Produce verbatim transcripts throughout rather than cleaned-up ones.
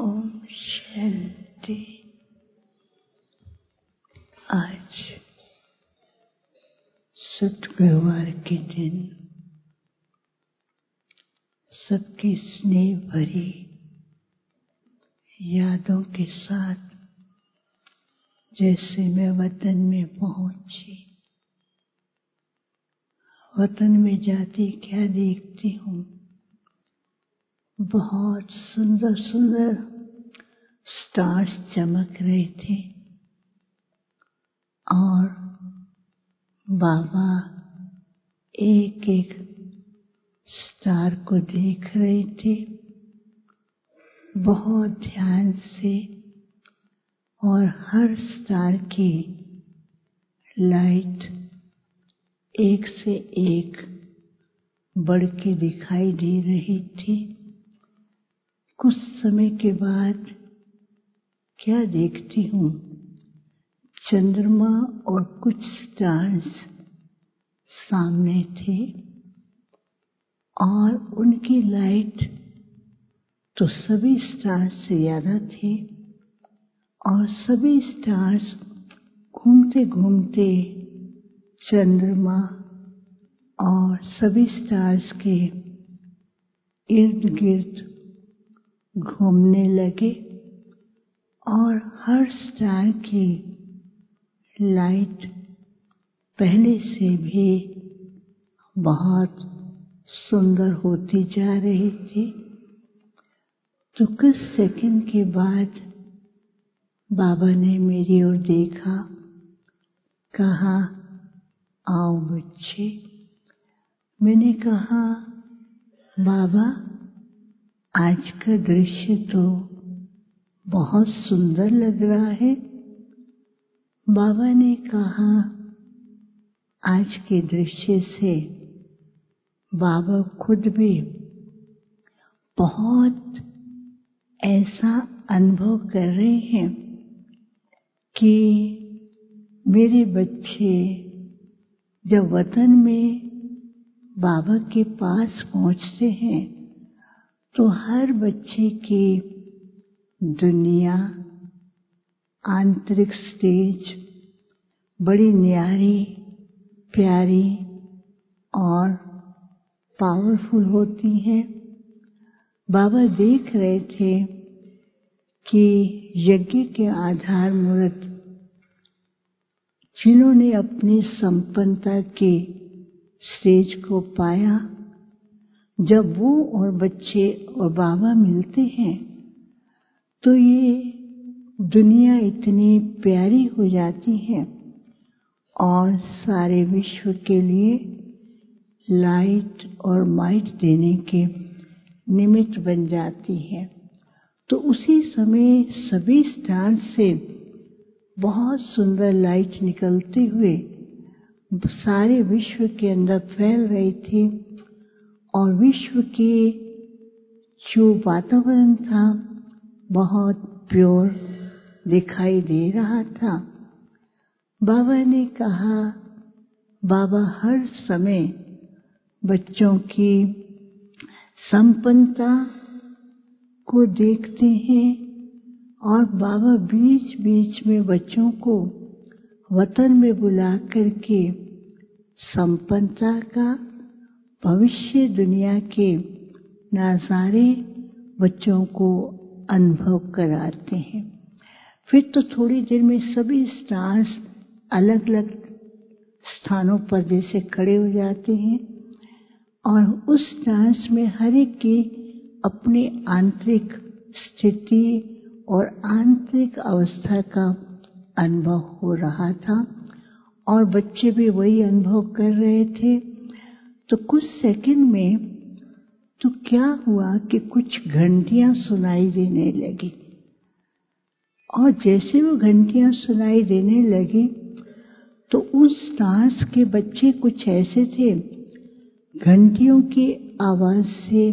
ओम शांति। आज शुक्रवार के दिन सबकी स्नेह भरी यादों के साथ जैसे मैं वतन में पहुंची। वतन में जाती क्या देखती हूँ, बहुत सुंदर सुंदर स्टार्स चमक रहे थे और बाबा एक एक स्टार को देख रहे थे बहुत ध्यान से, और हर स्टार की लाइट एक से एक बढ़ के दिखाई दे रही थी। कुछ समय के बाद क्या देखती हूँ, चंद्रमा और कुछ स्टार्स सामने थे और उनकी लाइट तो सभी स्टार्स से ज्यादा थी, और सभी स्टार्स घूमते घूमते चंद्रमा और सभी स्टार्स के इर्द गिर्द घूमने लगे, और हर स्टार की लाइट पहले से भी बहुत सुंदर होती जा रही थी। तो कुछ सेकंड के बाद बाबा ने मेरी ओर देखा, कहा आओ बच्चे। मैंने कहा बाबा आज का दृश्य तो बहुत सुंदर लग रहा है। बाबा ने कहा आज के दृश्य से बाबा खुद भी बहुत ऐसा अनुभव कर रहे हैं कि मेरे बच्चे जब वतन में बाबा के पास पहुंचते हैं तो हर बच्चे की दुनिया, आंतरिक स्टेज बड़ी न्यारी, प्यारी और पावरफुल होती है। बाबा देख रहे थे कि यज्ञ के आधार मूर्त जिन्होंने अपनी संपन्नता के स्टेज को पाया, जब वो और बच्चे और बाबा मिलते हैं तो ये दुनिया इतनी प्यारी हो जाती है और सारे विश्व के लिए लाइट और माइट देने के निमित्त बन जाती है। तो उसी समय सभी स्टार से बहुत सुंदर लाइट निकलते हुए सारे विश्व के अंदर फैल रही थी, और विश्व के जो वातावरण था बहुत प्योर दिखाई दे रहा था। बाबा ने कहा बाबा हर समय बच्चों की संपन्नता को देखते हैं, और बाबा बीच बीच में बच्चों को वतन में बुला करके संपन्नता का, भविष्य दुनिया के नजारे बच्चों को अनुभव कराते हैं। फिर तो थोड़ी देर में सभी स्टार्स अलग अलग स्थानों पर जैसे खड़े हो जाते हैं, और उस स्टार्स में हर एक की अपनी आंतरिक स्थिति और आंतरिक अवस्था का अनुभव हो रहा था, और बच्चे भी वही अनुभव कर रहे थे। तो कुछ सेकंड में तो क्या हुआ कि कुछ घंटियां सुनाई देने लगी, और जैसे वो घंटियां सुनाई देने लगी तो उस स्टार्स के बच्चे कुछ ऐसे थे, घंटियों की आवाज से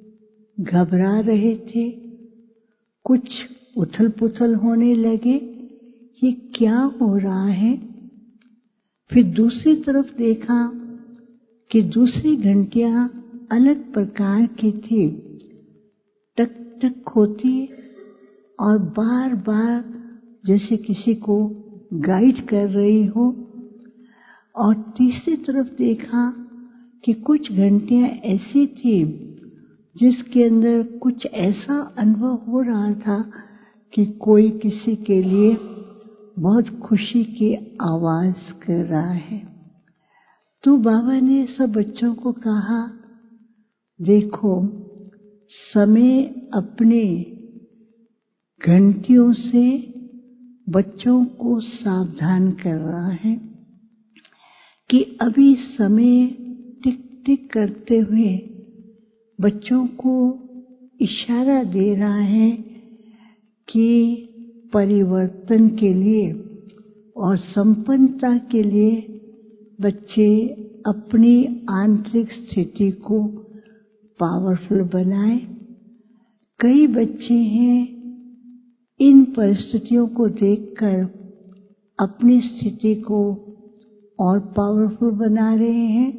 घबरा रहे थे, कुछ उथल पुथल होने लगे, ये क्या हो रहा है। फिर दूसरी तरफ देखा कि दूसरी घंटियां अलग प्रकार की थी, टक टक होती और बार बार जैसे किसी को गाइड कर रही हो। और तीसरी तरफ देखा कि कुछ घंटियां ऐसी थी जिसके अंदर कुछ ऐसा अनुभव हो रहा था कि कोई किसी के लिए बहुत खुशी की आवाज कर रहा है। तो बाबा ने सब बच्चों को कहा, देखो समय अपने घंटियों से बच्चों को सावधान कर रहा है कि अभी समय टिक टिक करते हुए बच्चों को इशारा दे रहा है कि परिवर्तन के लिए और संपन्नता के लिए बच्चे अपनी आंतरिक स्थिति को पावरफुल बनाएं। कई बच्चे हैं इन परिस्थितियों को देखकर अपनी स्थिति को और पावरफुल बना रहे हैं।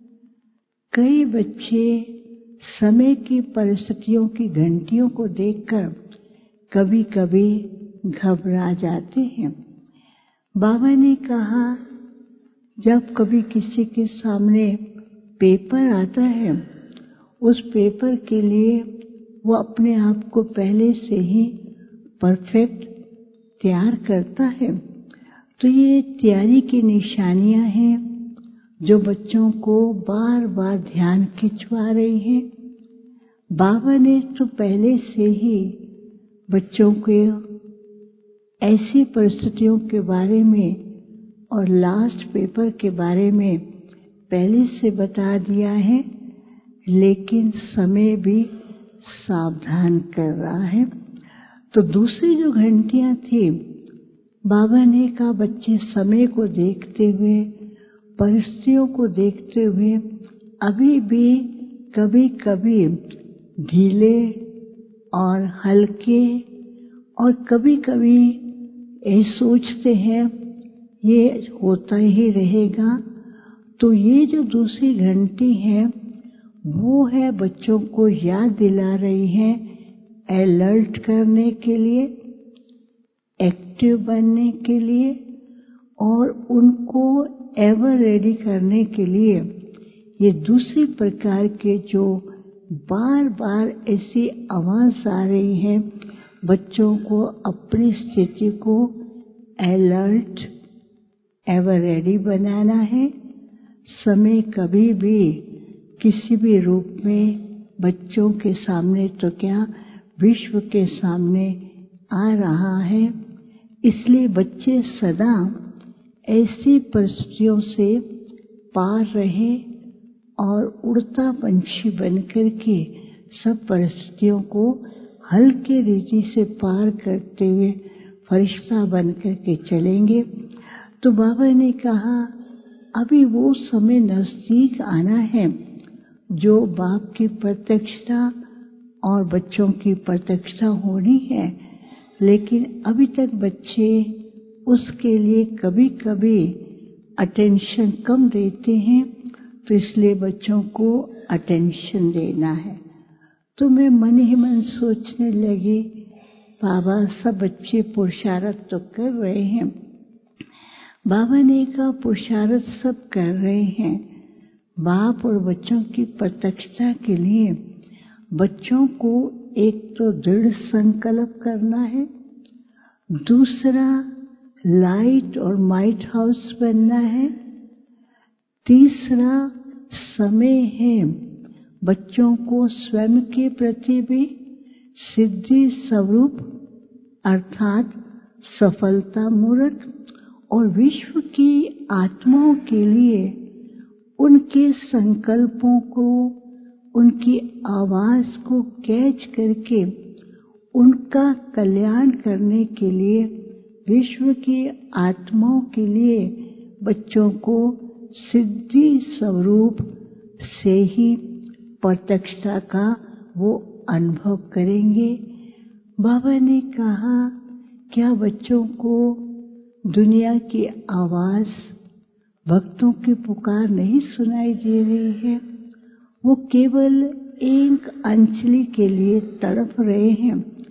कई बच्चे समय की परिस्थितियों की घंटियों को देखकर कभी कभी घबरा जाते हैं। बाबा ने कहा, जब कभी किसी के सामने पेपर आता है, उस पेपर के लिए वो अपने आप को पहले से ही परफेक्ट तैयार करता है। तो ये तैयारी की निशानियां हैं जो बच्चों को बार बार ध्यान खिंचवा रही हैं। बाबा ने तो पहले से ही बच्चों को ऐसी परिस्थितियों के बारे में और लास्ट पेपर के बारे में पहले से बता दिया है, लेकिन समय भी सावधान कर रहा है। तो दूसरी जो घंटियां थी, बाबा ने कहा बच्चे समय को देखते हुए, परिस्थितियों को देखते हुए अभी भी कभी कभी ढीले और हल्के और कभी कभी ये सोचते हैं ये होता ही रहेगा। तो ये जो दूसरी घंटी है वो है बच्चों को याद दिला रही है अलर्ट करने के लिए, एक्टिव बनने के लिए और उनको एवर रेडी करने के लिए। ये दूसरी प्रकार के जो बार बार ऐसी आवाज आ रही है बच्चों को अपनी स्थिति को अलर्ट एवर रेडी बनाना है। समय कभी भी किसी भी रूप में बच्चों के सामने तो क्या विश्व के सामने आ रहा है, इसलिए बच्चे सदा ऐसी परिस्थितियों से पार रहे और उड़ता पंछी बनकर के सब परिस्थितियों को हल्के रीति से पार करते हुए फरिश्ता बनकर के चलेंगे। तो बाबा ने कहा अभी वो समय नजदीक आना है जो बाप की प्रत्यक्षता और बच्चों की प्रत्यक्षता होनी है, लेकिन अभी तक बच्चे उसके लिए कभी कभी अटेंशन कम देते हैं, तो इसलिए बच्चों को अटेंशन देना है। तो मैं मन ही मन सोचने लगी, बाबा सब बच्चे पुरुषार्थ तो कर रहे हैं। बाबा ने कहा पुरुषार्थ सब कर रहे हैं, बाप और बच्चों की प्रत्यक्षता के लिए बच्चों को एक तो दृढ़ संकल्प करना है, दूसरा लाइट और माइट हाउस बनना है, तीसरा समय है बच्चों को स्वयं के प्रति भी सिद्धि स्वरूप अर्थात सफलता मूर्त और विश्व की आत्माओं के लिए उनके संकल्पों को, उनकी आवाज को कैच करके उनका कल्याण करने के लिए विश्व की आत्माओं के लिए बच्चों को सिद्धि स्वरूप से ही प्रत्यक्षता का वो अनुभव करेंगे। बाबा ने कहा क्या बच्चों को दुनिया की आवाज, भक्तों की पुकार नहीं सुनाई दे रही है? वो केवल एक अंजलि के लिए तड़प रहे हैं।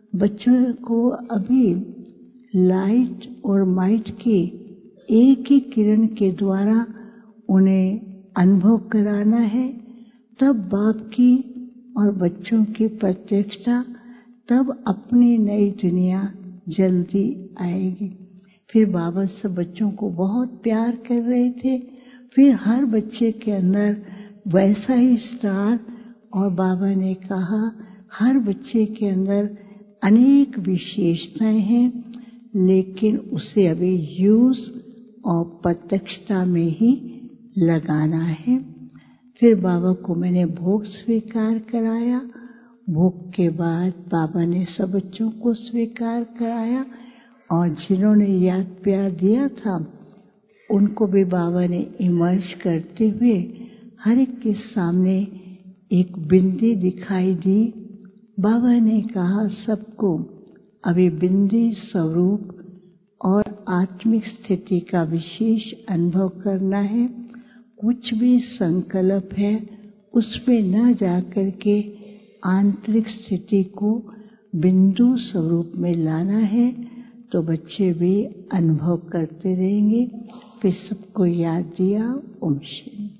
बच्चों को अभी लाइट और माइट के एक ही किरण के द्वारा उन्हें अनुभव कराना है, तब बाप की और बच्चों की प्रत्यक्षता, तब अपनी नई दुनिया जल्दी आएगी। फिर बाबा सब बच्चों को बहुत प्यार कर रहे थे। फिर हर बच्चे के अंदर वैसा ही स्टार, और बाबा ने कहा हर बच्चे के अंदर अनेक विशेषताएं हैं, लेकिन उसे अभी यूज और प्रत्यक्षता में ही लगाना है। फिर बाबा को मैंने भोग स्वीकार कराया। भोग के बाद बाबा ने सब बच्चों को स्वीकार कराया, और जिन्होंने याद प्यार दिया था उनको भी बाबा ने इमर्ज करते हुए हर एक के सामने एक बिंदी दिखाई दी। बाबा ने कहा सबको अभी बिंदी स्वरूप और आत्मिक स्थिति का विशेष अनुभव करना है। कुछ भी संकल्प है उसमें न जाकर के आंतरिक स्थिति को बिंदु स्वरूप में लाना है, तो बच्चे भी अनुभव करते रहेंगे। फिर सबको याद दिया। ओम शांति।